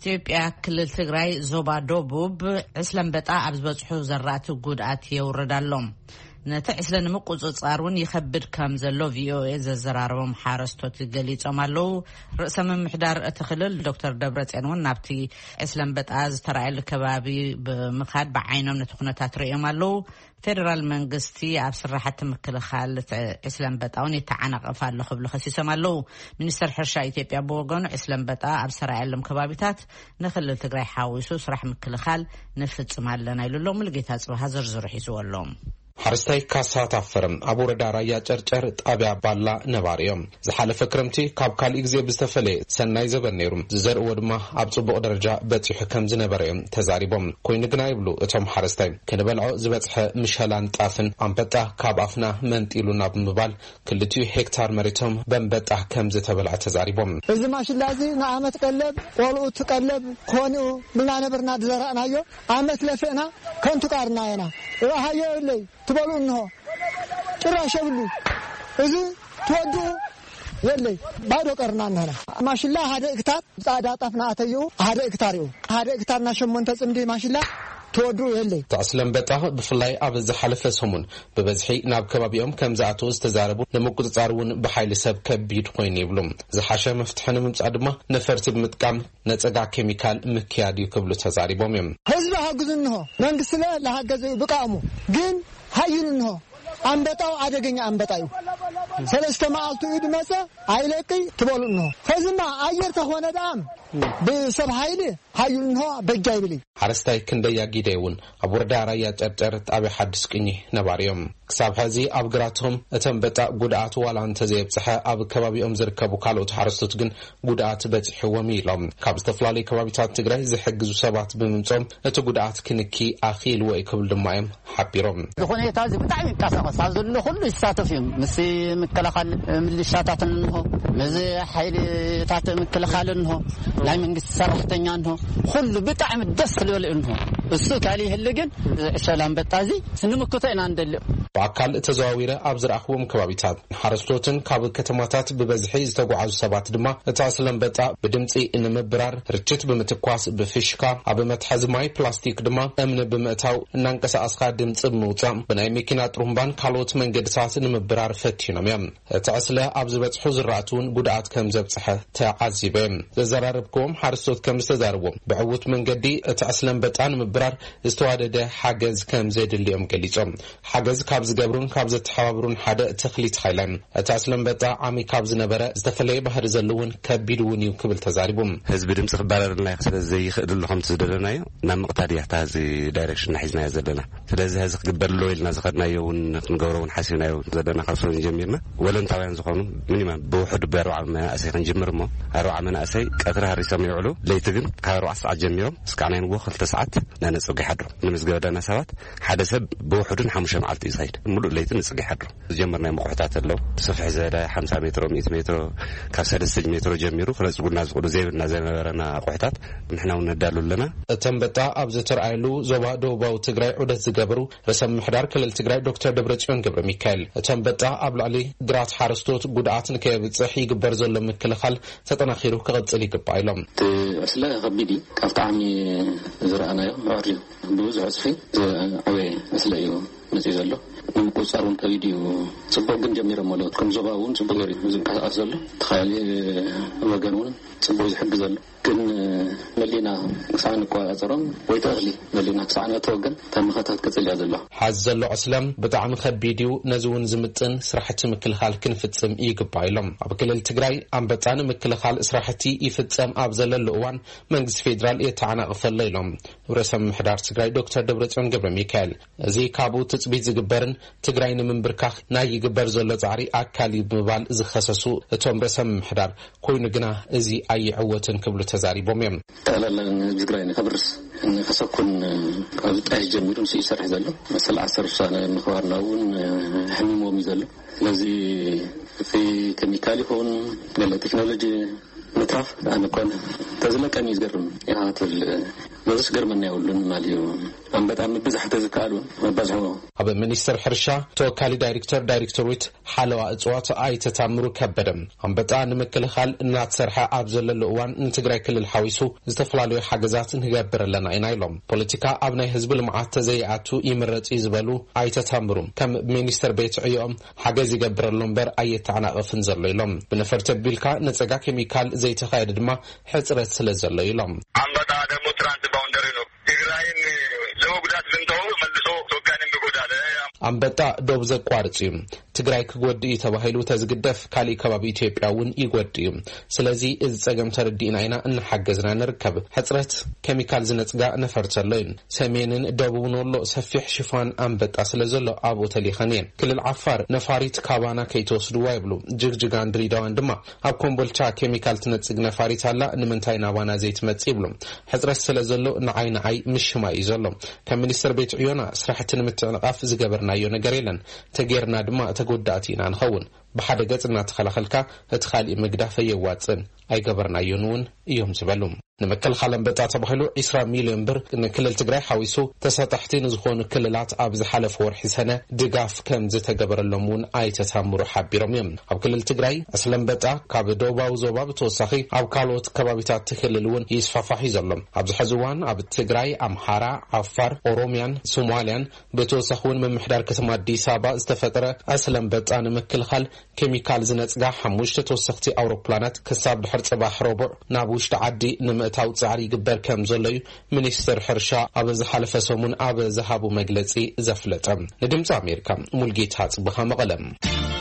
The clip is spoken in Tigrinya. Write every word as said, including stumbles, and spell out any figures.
ኢትዮጵያ ክልል ትግራይ ዞባ ደቡብ ዕስለም በጣ ኣብዝበጽሑ ዘራእቲ ጉድኣት የውረዳሎም ነቲ ዕስለን ምቁጽጻሩን ይኸብድ ከም ዘሎ ቪኦኤ ዘዘራረቦም ሓረስቶት ገሊጾም ኣለው። ርእሰ ምምሕዳር እቲ ክልል ዶክተር ደብረጽዮን እውን ናብቲ ዕስለም በጣ ዝተራእየሉ ከባቢ ብምኻድ ብዓይኖም ነቲ ኩነታት ርእዮም ኣለው። ፌደራል መንግስቲ ኣብ ስራሕቲ ምክልኻል ዕስለም በጣውን ይተዓናቀፍ ኣሎ ክብሉ ኸሲሶም ኣለው። ሚኒስተር ሕርሻ ኢትዮጵያ ብወገኑ ዕስለም በጣ ኣብ ዝተራእየሎም ከባቢታት ንክልል ትግራይ ሓዊሱ ስራሕ ምክልኻል ንፍጽም ኣለና ኢሉሎ ሙሉጌታ ጽባህ ዝርዝሩ ሒዝዎሎም። ሓረስታይ ካሳ ታፈረም ኣብ ወረዳ ራያ ጨርጨር ጣብያ ባላ ነባርዮም ዝሓለፈ ክረምቲ ካብ ካልእ ግዜ ብዝተፈለየ ሰናይ ዘበን ነይሩ ዝዘርእዎ ድማ ኣብ ጽቡቕ ደረጃ በፂሑ ከም ዝነበረ እዮም ተዛሪቦም። ኮይኑ ግና ይብሉ እቶም ሓረስታይ ክንበልዖ ዝበፅሐ ምሸላን ጣፍን ኣንበጣ ካብ ኣፍና መንጢሉ ናብ ምባል ክልቲኡ ሄክታር መሬቶም በንበጣ ከም ዝተበልዐ ተዛሪቦም። እዚ ማሽላ እዚ ንዓመት ቀለብ ቆልኡ ትቀለብ ኮኑ ብና ነበርና ዝዘራእናዮ ዓመት ለፍእና ከንቱ ቃርና ኢና ወሃዮ ለይ تبالو إنه ترى شغله إذا تودوا يلي بعده قرنا هنا ما شاء الله هذا إكتار هذا طفنا أتيو هذا إكتاريو هذا إكتار نشم منتصم دي ما شاء الله تودوا يلي تعسلم بتاه بفلاي أبز حلف سمون ببزحي ناب كبابيهم كم زعتوز تزاربوا لمقد تعرون بحيل سب كبير قوين يبلون زحشة مفتحنا ممتعدمة نفرت بمتقام نتقع كيميكال مكيادي قبل تزاربهم يم هزبه هجزنه ننقسله لهجز بقامه جن هايلنه أنبتاو عدقين أنبتاو سلسة معلتو إيد مسا عيلكي تبولنه فزما أير تخوانا دام بسب هايلي هايلنه بجاي بلي حرستاي كنديا جيديون أبوردا رايا تأترت أبي حدث كني نباريهم كساب هذي أبقراتهم أتنبتا قدعات والان تزيب صحة أب كبابي أمزر كابو كالو تحرستو تقن قدعات بتح وميلهم كابستفلالي كبابي تات تقرأي زي حقزو سبات بممتهم أتو قدعات كنكي أخيل وإكبل دمائم حبيرهم دخون هي تازي بتعمل كاسا صار له كله يستاتفهم مسي مكلخال من الشاتات انه مزي حيل تات مكلخال انه لا من سرحتني انه كله بتعم الدس انه السوق عليه اللجن السلام بتازي سنمكتين عند وعقال تزاويره ابزر اخوم كبابيتات حرستوتن كاب كتماتات ببزحي ዝተጓዓዙ ሰባት ድማ እታ ስለምበጣ በድምጺ እንምብራር ርጭት በመተኳስ በፊሽካ ኣብ መትሐዝ ማይ ፕላስቲክ ድማ እምነ በመታው እናንቀሳቀስካ ድምጽ ምውጻም በናይ መኪና ጥሩምባን ካልኦት መንገድታት ንምብራር ፈቲኖም እዮም እታ ስለ ኣብ ዝበጽሑ ዝራእቱን ጉድኣት ከም ዘብጽሐ ተዓዚበም ዘዘራርብኩም ሓረስቶት ከም ዝተዛርቦም ብዕውት መንገዲ እታ ስለምበጣን ምብራር ዝተዋደደ ሓገዝ ከም ዘድልዮም ገሊጾም ሓገዝ ካብ ዝገብሩን ካብ ዘተሓባብሩን ሓደ ተኽሊት ኃይላን እታ ስለምበጣ ዓሚ ካብ ዝነበረ ዝተፈለየ ባህሪ ዘለውን ከቢድውን እዩ ክብል ተዛሪቦም ህዝብ ድምጽ ክባረርና ስለዚህ ይኽእልልኩም ትዝደለናዮ ናብ ምቕታድ ያህታ እዚ ዳይሬክሽን ሒዝና ዘለና ስለዚህ ህዝብ ክግበርሎ ኢልና ዝኸድናዮውን ክንገብሮውን ሓሲብናዮ ዘለና ካብሶን ጀሚርና ወለንታውያን ዝኾኑ ሚኒማም ብውሕድ በኣርባዓ መናእሰይ ክንጅምር ሞ ኣርባዓ መናእሰይ ቀትሪ ሃሪሶም ይውዕሉ ለይቲ ግን ካብ ኣርባዓ ሰዓት ጀሚሮም እስካዕ ናይ ንጎ ክልተ ሰዓት ናነጽጉ ይሓድሩ ንምዝገበዳና ሰባት ሓደ ሰብ ብውሕድን ሓሙሽተ መዓልቲ ይሳይድ ሙሉእ ለይቲ ንጽጉ ይሓድሩ ጀመርና መቆሕታት ኣለው ሰፍሕ ዘዳ ሓምሳ ሜትሮ ሚእቲ ሜትሮ ካብ ሰለስተ ሜትሮ ጀሚሩ ክለጽጉና ዝቕዱ ዘይብልና ዘነበረና ቆሕታት ንሕና ወነዳሉለና ተንበጣ ኣብ ዝተርኣየሉ ዞባ ደቡባዊ ትግራይ ዑደት ዝገብሩ ርዕሰ ምምሕዳር ክልል ትግራይ ዶክተር ደብረጽዮን ገብረ ሚካኤል ተንበጣ ኣብ ላዕሊ ግራት ሓረስቶት ጉድኣት ንከይበጽሕ ይግበር ዘሎ ምክልኻል ተጠናኺሩ ክቕጽል ይግባእ ኢሎም ዕስለ ከቢድ ካብ ጣዕሚ ዝረኣናዮ ኣዕርዩ ብዙሕ ዕፅፊ ዓበይ ዕስለ እዩ መፅኡ ዘሎ ንምቁፃሩን ከቢድ እዩ ጽቡቕ ግን ጀሚሮም ኣለዉ ከም ዞባ እውን ጽቡቕ ገይሩ ዝንቀሳቐስ ዘሎ ተኻያሊ ወገን እውን ጽቡቕ ዝሕግዝ ኣሎ ግን መሊና ክሳዕ ንቆፃፀሮም ወይ ተኽሊ መሊና ክሳዕ ነተወገን ተምኸታት ቅጽል ዘሎ ሓዝ ዘሎ ዕስለም ብጣዕሚ ከቢድ እዩ ነዚ እውን ዝምጥን ስራሕቲ ምክልኻል ክንፍጽም ይግባእ ኢሎም ኣብ ክልል ትግራይ ኣንበጣን ምክልኻል ስራሕቲ ይፍጸም ኣብ ዘለሉ እዋን መንግስቲ ፌደራል የተዓናቕፈሎ ኢሎም ርዕሰ ምምሕዳር ትግራይ ዶክተር ደብረጽዮን ገብረ ሚካኤል እዚ ካብኡ ትጽቢት ዝግበርን ትግራይ ንምንብርካኽ ናይ ይግበር ዘሎ ጻዕሪ ኣካል ብምባል ዝኸሰሱ እቶም ርዕሰ ምምሕዳር ኮይኑ ግና እዚ ኣይዕወትን ክብሉ ተዛሪቦም እዮም ጠቕላላ ትግራይ ንኸብርስ ንኸሰኩን ካብ ጣይ ጀሚሩ ንስ ይሰርሕ ዘሎ መሰል ዓሰርተ ውሳነ ምኽባርና እውን ሕሚሞም እዩ ዘሎ ስለዚ في كيميكال يكون للتكنولوجيا متراف أنا كون تزلك أني يزقرم يا هاتل مازش قرمنا يقولون ماليو أم بدأ بزح تزكالون بزحوا أب منيستر حرشة توكالي دايركتور دايركتوريت حلوة أصوات أي تتامرو كبدم أم بدأ نمكل خال نات سرحة أبزل اللوان نتجري كل الحويسو استفلالو حجزات نجبر لنا إنايلهم بوليتيكا أبناء حزب المعات زيعتو يمرت إزبالو أي تتامرو كم منيستر بيت عيوم حجز يجبر اللومبر أي تعناق فنزل لهم بنفرت بيلكا نتجا كيميكال زي تخيل دما حزرت سلزل لهم أم بدأ دموترانت باوندرينو تجرين لو قدرت بنتو ملسو توكانين بقدر أنبتا دوبز قارتيم ትግራይ ክጎዲ ተባሂሉ ተዝግደፍ ካሊ ከባቢ ኢትዮጵያውን ይጎዲ ስለዚ እዚ ጸገም ተረዲና ኢና እንሐገዝና ንርከብ ሕጽረት ኬሚካል ዝነጽጋ ነፈርተለይን ሰሜንን ደቡብን ወሎ ሰፊሕ ሽፋን አንበጣ ስለዘሎ አቦ ተሊኸኔን ክልል ዓፋር ነፋሪት ካባና ከይተወስዱ ይብሉ ጅግጅጋን ድሪዳዋን ድማ ኣብ ኮምቦልቻ ኬሚካል ትነጽግ ነፋሪት አላ ንምንታይ ናባና ዘይት መጽ ይብሉ ሕጽረት ስለዘሎ ንዓይና አይ ምሽማ ይዘሎ ከሚኒስትር ቤት ዕዮና ስራሕትን ምትዕንቃፍ ዝገበርናዮ ነገር የለን ተጌርና ድማ ጉዳቲና አንኸውን በሐደ ገጽና ተኸላኸልካ እትኻሊ መግዳፈ የዋጽን አይገበርናዮን እዮም ዝበሉም ንመከል ኻለም በጣ ተባህሉ عشرين ሚሊዮን ብር ንክልል ትግራይ ሓዊሱ ተሳታሕቲን ዝኾኑ ክልላት ኣብ ዝሓለፈ ወርሒ ሰነ ድጋፍ ከም ዝተገበረሎምን ኣይተታምሩ ሓቢሮም እዮም ኣብ ክልል ትግራይ ኣስለም በጣ ካብ ደቡባዊ ዞባ ብተወሳኺ ኣብ ካልኦት ከባቢታት ክልልውን ይስፋፋሕ ይዘሎም ኣብ ዝሕዝዋን ኣብ ትግራይ ኣምሓራ ዓፋር ኦሮሚያን ሶማሊያን ብተወሳኺውን መምሕዳር ከተማ አዲስ አበባ ዝተፈጠረ ኣስለም በጣ ንመከል ኻል ኬሚካል ዝነጽጋ ሓሙሽተ ተወሳኽቲ አውሮፕላናት ከሳብ ድሕር ጽባሕ ረቡዕ ናብ ውሽጢ ዓዲ ንምእታው ጻዕሪ ይግበር ከም ዘሎ ሚኒስትር ሕርሻ ኣብ ዝሓለፈ ሰሙን ኣብ ዝሃቡ መግለጺ ዘፍለጠ ንድምፂ ኣሜሪካ ሙልጌታ ጽብሃ መቐለም